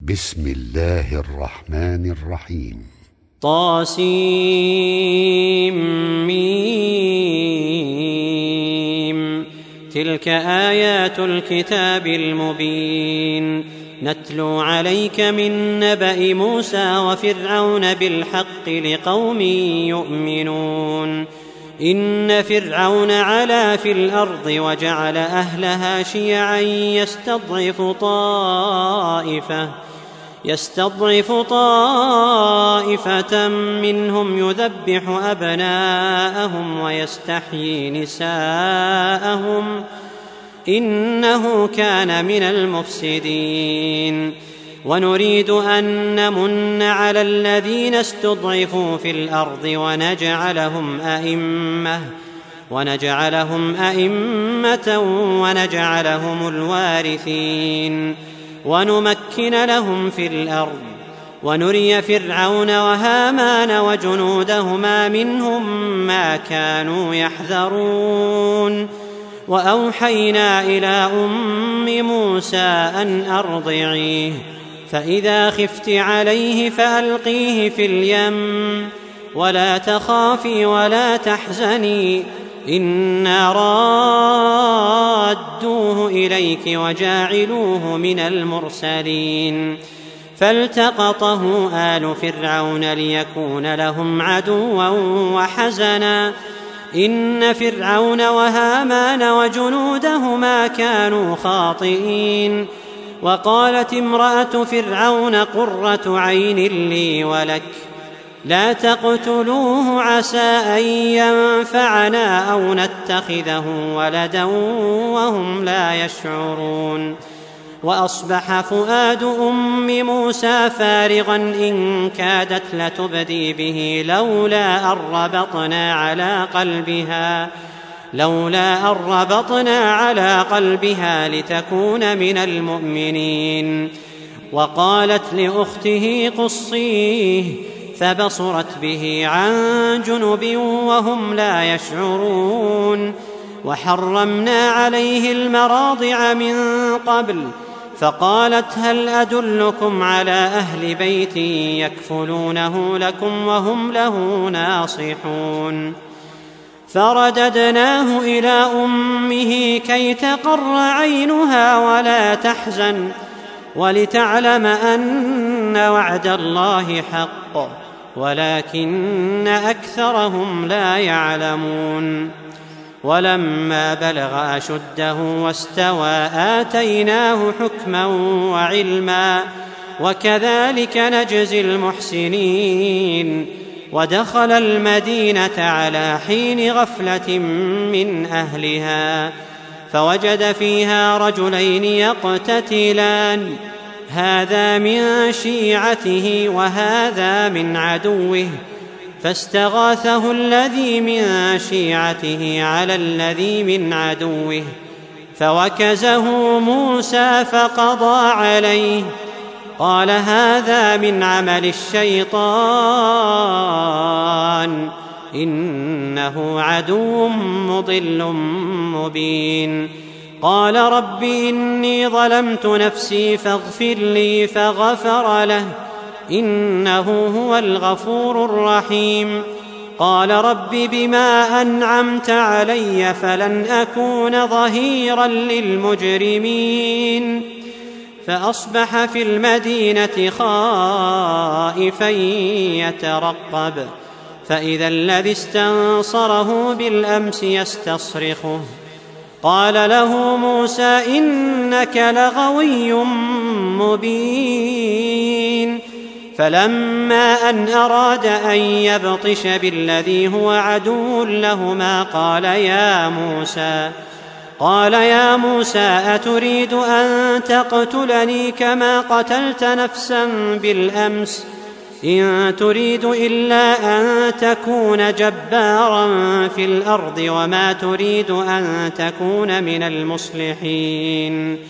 بسم الله الرحمن الرحيم. طاسيم. تلك آيات الكتاب المبين نتلو عليك من نبأ موسى وفرعون بالحق لقوم يؤمنون. إن فرعون علا في الأرض وجعل أهلها شيعا يستضعف طائفة منهم يذبح أبناءهم ويستحيي نساءهم إنه كان من المفسدين. ونريد أن نمن على الذين استضعفوا في الأرض ونجعلهم أئمة ونجعلهم الوارثين ونمكن لهم في الأرض ونري فرعون وهامان وجنودهما منهم ما كانوا يحذرون. وأوحينا إلى أم موسى أن أرضعيه فإذا خفت عليه فألقيه في اليم ولا تخافي ولا تحزني إنا رادوه إليك وجاعلوه من المرسلين. فالتقطه آل فرعون ليكون لهم عدوا وحزنا إن فرعون وهامان وجنودهما كانوا خاطئين. وقالت امرأة فرعون قرة عين لي ولك لا تقتلوه عسى أن ينفعنا أو نتخذه ولدا وهم لا يشعرون. وأصبح فؤاد أم موسى فارغا إن كادت لتبدي به لولا أن ربطنا على قلبها لتكون من المؤمنين. وقالت لأخته قصيه فبصرت به عن جنب وهم لا يشعرون. وحرمنا عليه المراضع من قبل فقالت هل أدلكم على أهل بيت يكفلونه لكم وهم له ناصحون. فرددناه إلى أمه كي تقر عينها ولا تحزن ولتعلم أن وعد الله حق ولكن أكثرهم لا يعلمون. ولما بلغ أشده واستوى آتيناه حكما وعلما وكذلك نجزي المحسنين. ودخل المدينة على حين غفلة من أهلها فوجد فيها رجلين يقتتلان هذا من شيعته وهذا من عدوه فاستغاثه الذي من شيعته على الذي من عدوه فوكزه موسى فقضى عليه قال هذا من عمل الشيطان إنه عدو مضل مبين. قال رب إني ظلمت نفسي فاغفر لي فغفر له إنه هو الغفور الرحيم. قال رب بما أنعمت علي فلن أكون ظهيرا للمجرمين. فأصبح في المدينة خائفا يترقب فإذا الذي استنصره بالأمس يستصرخه قال له موسى إنك لغوي مبين. فلما أن أراد أن يبطش بالذي هو عدو لهما قال يا موسى أتريد أن تقتلني كما قتلت نفسا بالأمس إن تريد إلا أن تكون جبارا في الأرض وما تريد أن تكون من المصلحين.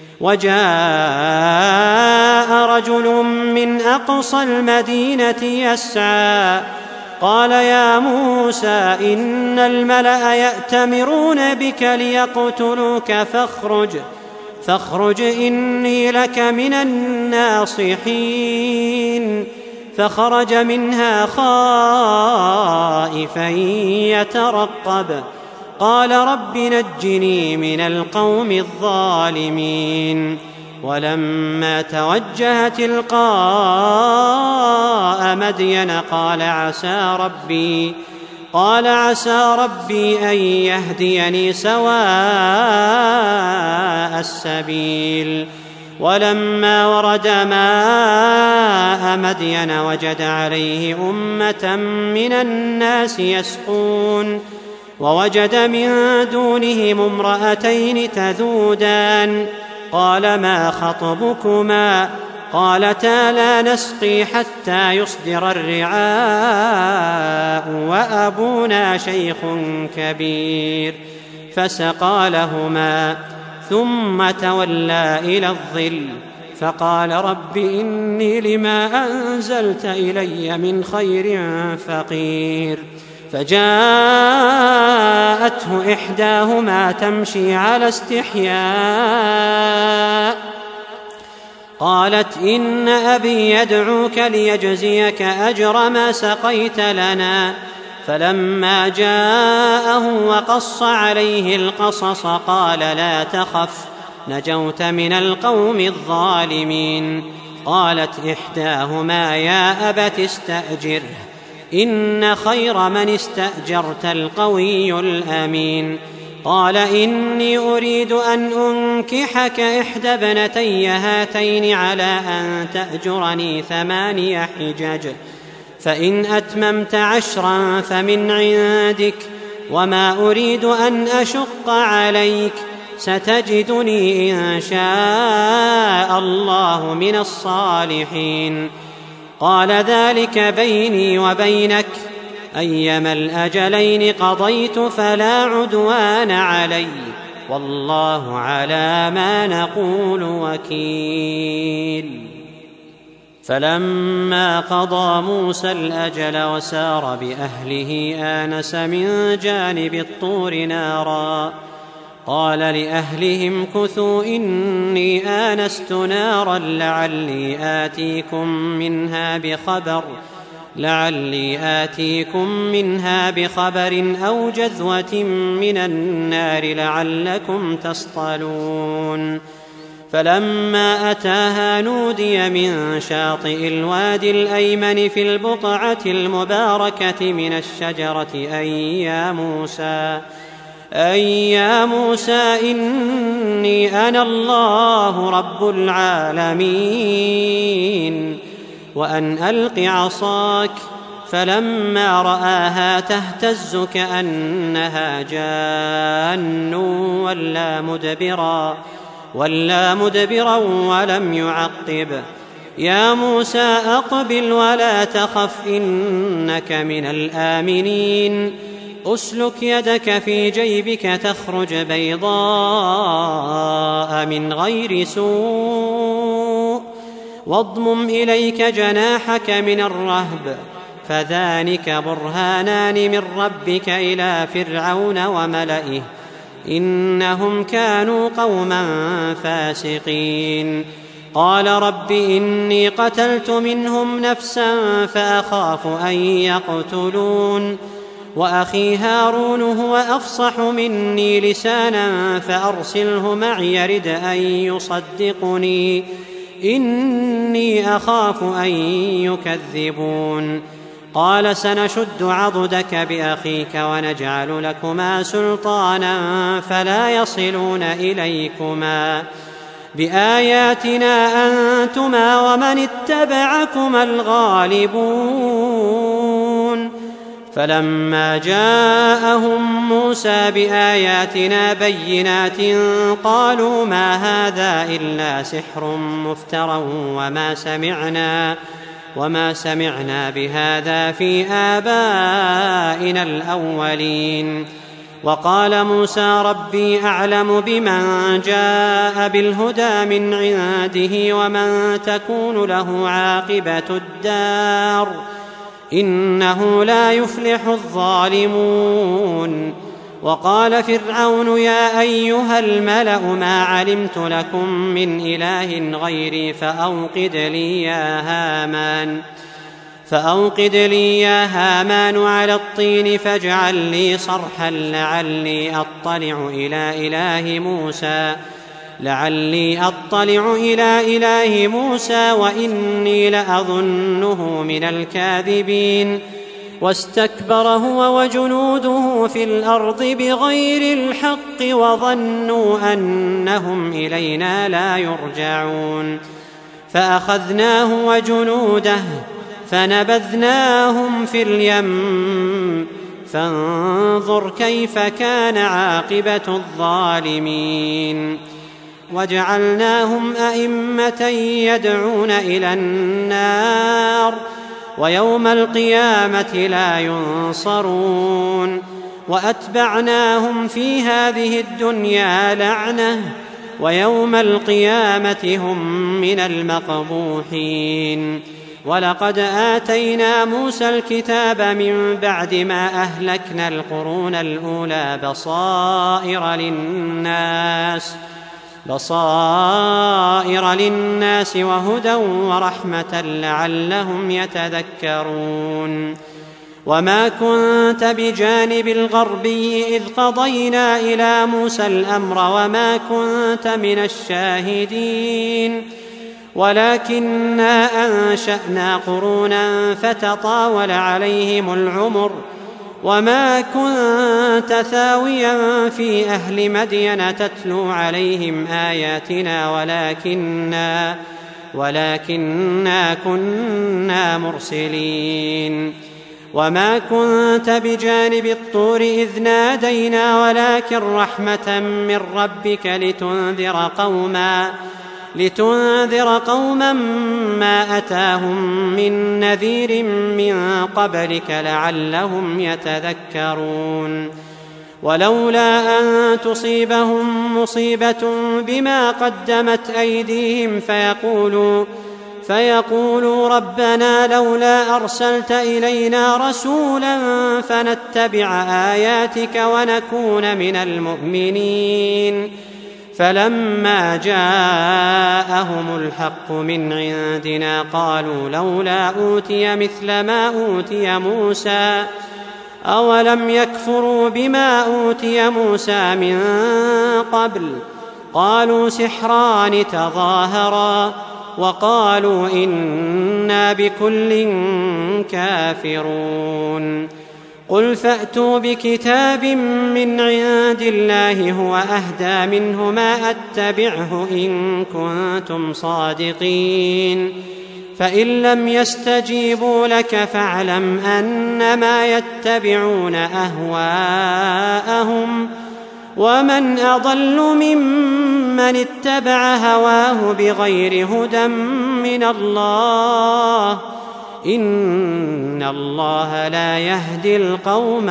وجاء رجل من أقصى المدينة يسعى قال يا موسى إن الملأ يأتمرون بك ليقتلوك فاخرج إني لك من الناصحين فخرج منها خائفا يترقب قال رب نجني من القوم الظالمين ولما توجه تلقاء مدين قال عسى ربي أن يهديني سواء السبيل ولما ورد ماء مدين وجد عليه أمة من الناس يسقون ووجد من دونهم امرأتين تذودان قال ما خطبكما قالتا لا نسقي حتى يصدر الرعاء وأبونا شيخ كبير فسقى لهما ثم تولى إلى الظل فقال رب إني لما أنزلت إلي من خير فقير فجاءته إحداهما تمشي على استحياء قالت إن أبي يدعوك ليجزيك أجر ما سقيت لنا فلما جاءه وقص عليه القصص قال لا تخف نجوت من القوم الظالمين قالت إحداهما يا أبت استأجره إن خير من استأجرت القوي الأمين قال إني أريد أن أنكحك إحدى ابنتي هاتين على أن تأجرني 8 حجج فإن أتممت 10 فمن عندك وما أريد أن أشق عليك ستجدني إن شاء الله من الصالحين قال ذلك بيني وبينك أيما الأجلين قضيت فلا عدوان علي والله على ما نقول وكيل فلما قضى موسى الأجل وسار بأهله آنس من جانب الطور نارا قال لأهلهم كثوا إني آنست نارا لعلي آتيكم منها بخبر أو جذوة من النار لعلكم تصطلون فلما أتاها نودي من شاطئ الوادي الأيمن في البقعة المباركة من الشجرة أي يا موسى إني أنا الله رب العالمين وأن ألق عصاك فلما رآها تهتز كأنها جان ولا مدبرا ولم يعقب يا موسى أقبل ولا تخف إنك من الآمنين أسلك يدك في جيبك تخرج بيضاء من غير سوء واضمم إليك جناحك من الرهب فذلك برهانان من ربك إلى فرعون وملئه إنهم كانوا قوما فاسقين قال رب إني قتلت منهم نفسا فأخاف أن يقتلون وأخي هارون هو أفصح مني لسانا فأرسله معي يرد أن يصدقني إني أخاف أن يكذبون قال سنشد عضدك بأخيك ونجعل لكما سلطانا فلا يصلون إليكما بآياتنا أنتما ومن اتبعكما الغالبون فلما جاءهم موسى بآياتنا بينات قالوا ما هذا إلا سحر مفترى وما سمعنا بهذا في آبائنا الأولين وقال موسى ربي أعلم بمن جاء بالهدى من عنده ومن تكون له عاقبة الدار إنه لا يفلح الظالمون وقال فرعون يا أيها الملأ ما علمت لكم من إله غيري فأوقد لي يا هامان على الطين فاجعل لي صرحا لعلي أطلع إلى إله موسى وإني لأظنه من الكاذبين واستكبر هو وجنوده في الأرض بغير الحق وظنوا أنهم إلينا لا يرجعون فأخذناه وجنوده فنبذناهم في اليم فانظر كيف كان عاقبة الظالمين وجعلناهم أئمة يدعون إلى النار ويوم القيامة لا ينصرون وأتبعناهم في هذه الدنيا لعنة ويوم القيامة هم من المقبوحين ولقد آتينا موسى الكتاب من بعد ما أهلكنا القرون الأولى بصائر للناس وهدى ورحمة لعلهم يتذكرون وما كنت بجانب الغربي إذ قضينا إلى موسى الأمر وما كنت من الشاهدين ولكننا أنشأنا قرونا فتطاول عليهم العمر وما كنت ثاويا في أهل مدين تتلو عليهم آياتنا ولكننا كنا مرسلين وما كنت بجانب الطور إذ نادينا ولكن رحمة من ربك لتنذر قوما ما أتاهم من نذير من قبلك لعلهم يتذكرون ولولا أن تصيبهم مصيبة بما قدمت أيديهم فيقولوا ربنا لولا أرسلت إلينا رسولا فنتبع آياتك ونكون من المؤمنين فلما جاءهم الحق من عندنا قالوا لولا أوتي مثل ما أوتي موسى أولم يكفروا بما أوتي موسى من قبل قالوا سحران تظاهرا وقالوا إنا بكل كافرون قل فأتوا بكتاب من عند الله هو أهدى منه ما أتبعه إن كنتم صادقين فإن لم يستجيبوا لك فاعلم أنما يتبعون أهواءهم ومن أضل ممن اتبع هواه بغير هدى من الله إن الله لا يهدي القوم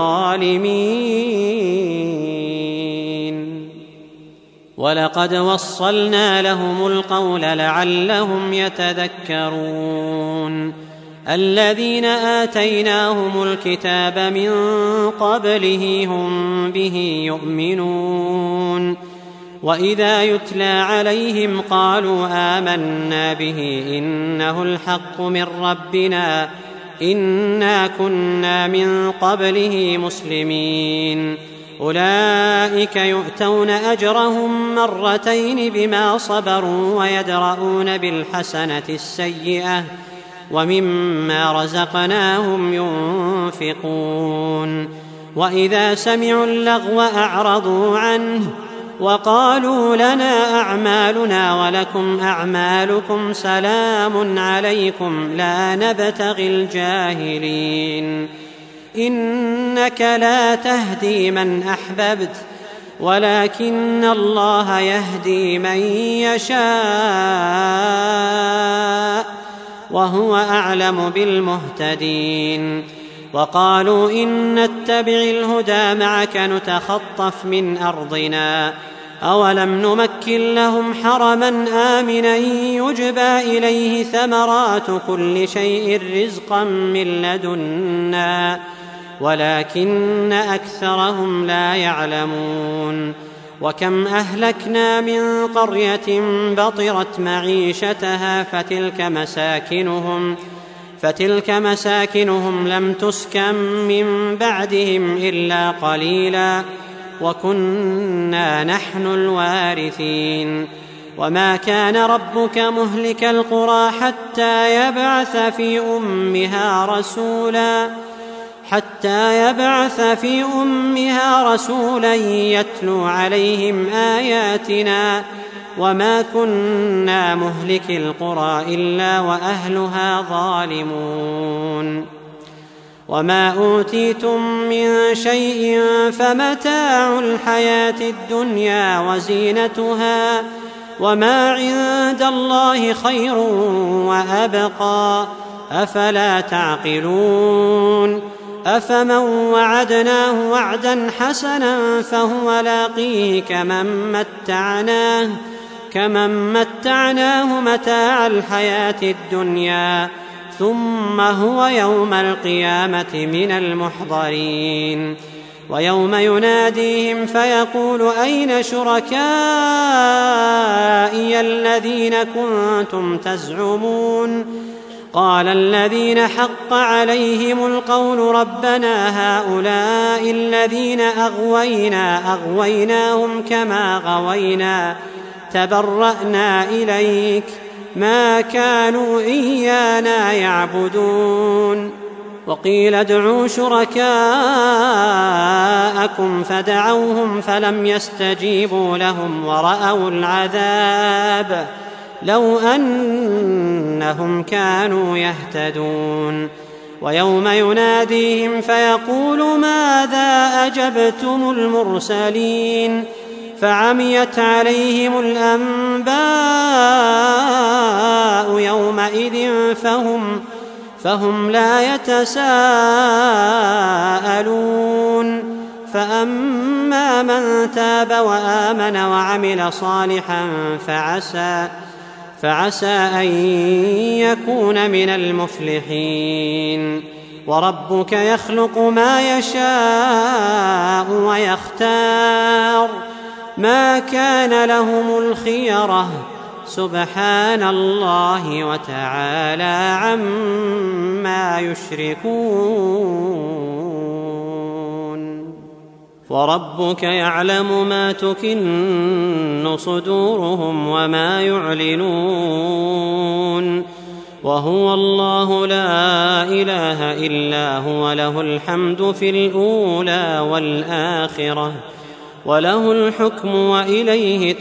الظالمين ولقد وصلنا لهم القول لعلهم يتذكرون الذين آتيناهم الكتاب من قبله هم به يؤمنون وإذا يتلى عليهم قالوا آمنا به إنه الحق من ربنا إنا كنا من قبله مسلمين أولئك يؤتون أجرهم مرتين بما صبروا ويدرؤون بالحسنة السيئة ومما رزقناهم ينفقون وإذا سمعوا اللغو أعرضوا عنه وقالوا لنا أعمالنا ولكم أعمالكم سلام عليكم لا نبتغي الجاهلين إنك لا تهدي من أحببت ولكن الله يهدي من يشاء وهو أعلم بالمهتدين وقالوا إن نتبع الهدى معك نتخطف من أرضنا أولم نمكن لهم حرما آمنا يجبى إليه ثمرات كل شيء رزقا من لدنا ولكن أكثرهم لا يعلمون. وكم أهلكنا من قرية بطرت معيشتها فتلك مساكنهم لم تسكن من بعدهم إلا قليلا وكنا نحن الوارثين. وما كان ربك مهلك القرى حتى يبعث في أمها رسولا يتلو عليهم آياتنا وما كنا مهلك القرى إلا وأهلها ظالمون. وما أوتيتم من شيء فمتاع الحياة الدنيا وزينتها وما عند الله خير وأبقى أفلا تعقلون. أفمن وعدناه وعدا حسنا فهو لاقيه كمن متعناه متاع الحياة الدنيا ثم هو يوم القيامة من المحضرين. ويوم يناديهم فيقول أين شركائي الذين كنتم تزعمون قال الذين حق عليهم القول ربنا هؤلاء الذين أغويناهم كما غوينا تبرأنا إليك ما كانوا إيانا يعبدون. وقيل ادعوا شركاءكم فدعوهم فلم يستجيبوا لهم ورأوا العذاب لو أنهم كانوا يهتدون. ويوم يناديهم فيقول ماذا أجبتم المرسلين فعميت عليهم الأنباء يومئذ فهم لا يتساءلون. فأما من تاب وآمن وعمل صالحا فعسى أن يكون من المفلحين. وربك يخلق ما يشاء ويختار ما كان لهم الخيرة سبحان الله وتعالى عما يشركون. وربك يعلم ما تكن صدورهم وما يعلنون وهو الله لا إله إلا هو له الحمد في الأولى والآخرة وله الحكم وإليه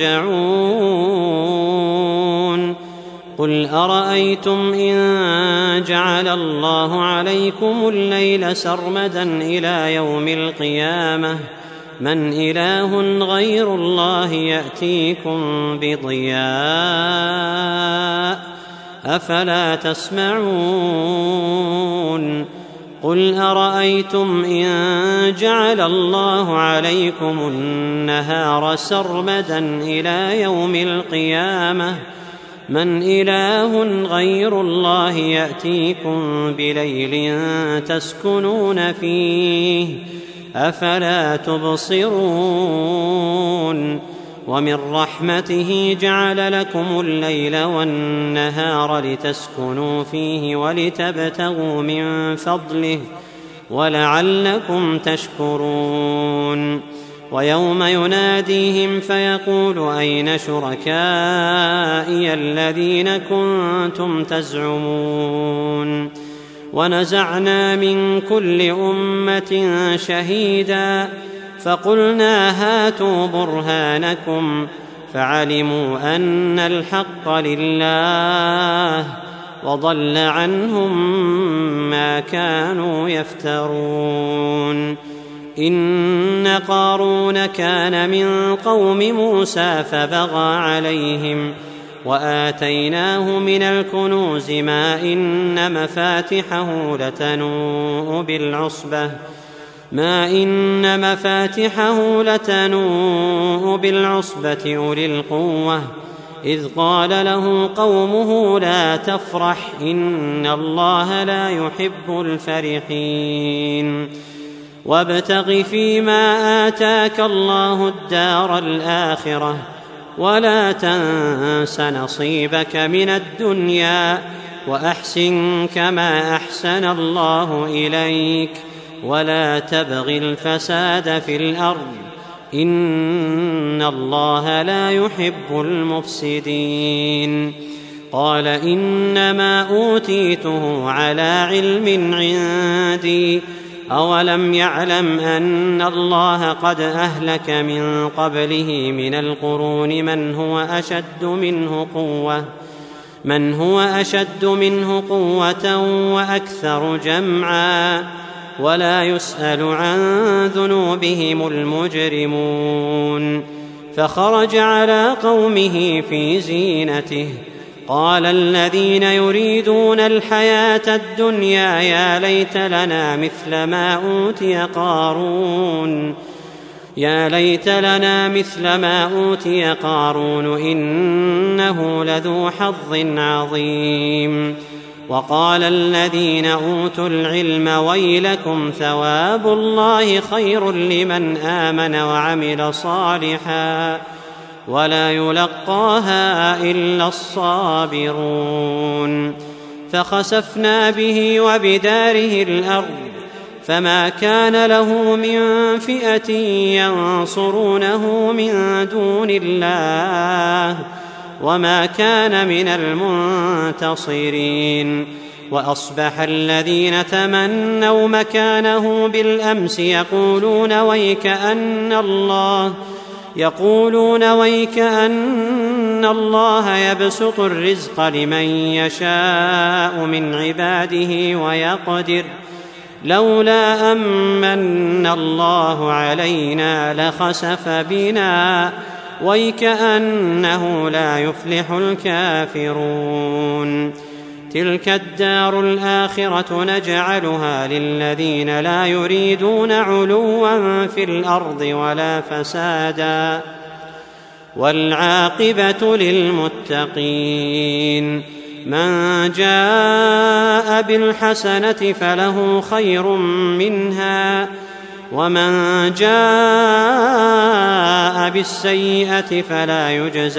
ترجعون. قل أرأيتم إن جعل الله عليكم الليل سرمدا إلى يوم القيامة من إله غير الله يأتيكم بضياء أفلا تسمعون. قل أرأيتم إن جعل الله عليكم النهار سرمدا إلى يوم القيامة من إله غير الله يأتيكم بليل تسكنون فيه أفلا تبصرون. ومن رحمته جعل لكم الليل والنهار لتسكنوا فيه ولتبتغوا من فضله ولعلكم تشكرون. ويوم يناديهم فيقول أين شركائي الذين كنتم تزعمون ونزعنا من كل أمة شهيدا فقلنا هاتوا برهانكم فعلموا أن الحق لله وضل عنهم ما كانوا يفترون. إن قارون كان من قوم موسى فبغى عليهم وآتيناه من الكنوز ما إن مفاتحه لتنوء بالعصبة أولي القوة إذ قال له قومه لا تفرح إن الله لا يحب الفرحين وابتغ فيما آتاك الله الدار الآخرة ولا تنس نصيبك من الدنيا وأحسن كما أحسن الله إليك ولا تبغ الفساد في الأرض إن الله لا يحب المفسدين قال إنما أوتيته على علم عندي أولم يعلم أن الله قد أهلك من قبله من القرون من هو أشد منه قوة وأكثر جمعا ولا يسأل عن ذنوبهم المجرمون فخرج على قومه في زينته قال الذين يريدون الحياة الدنيا يا ليت لنا مثل ما أوتي قارون إنه لذو حظ عظيم وقال الذين أوتوا العلم ويلكم ثواب الله خير لمن آمن وعمل صالحا ولا يلقاها إلا الصابرون فخسفنا به وبداره الأرض فما كان له من فئة ينصرونه من دون الله وما كان من المنتصرين وأصبح الذين تمنوا مكانه بالأمس يقولون ويكأن الله يبسط الرزق لمن يشاء من عباده ويقدر لولا أمن الله علينا لخسف بنا ويكأنه لا يفلح الكافرون تلك الدار الآخرة نجعلها للذين لا يريدون علوا في الأرض ولا فسادا والعاقبة للمتقين من جاء بالحسنة فله خير منها ومن جاء بالسيئة فلا يجزى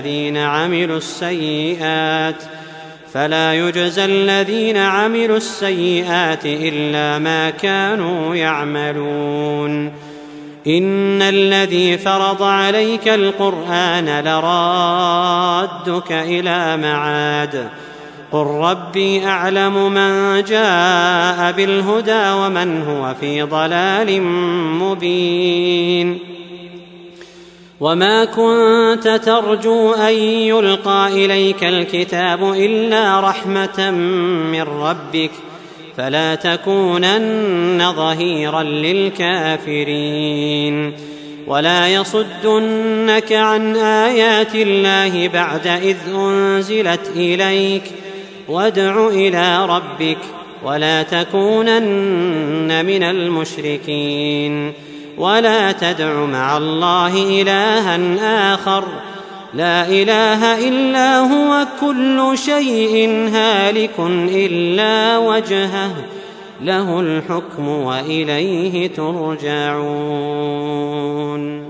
الذين عملوا السيئات إلا ما كانوا يعملون إن الذي فرض عليك القرآن لرادك إلى معاد قل ربي أعلم من جاء بالهدى ومن هو في ضلال مبين وما كنت ترجو أن يلقى إليك الكتاب إلا رحمة من ربك فلا تكونن ظهيرا للكافرين ولا يصدنك عن آيات الله بعد إذ أنزلت إليك وادع إلى ربك ولا تكونن من المشركين ولا تدع مع الله إلها آخر لا إله إلا هو كل شيء هالك إلا وجهه له الحكم وإليه ترجعون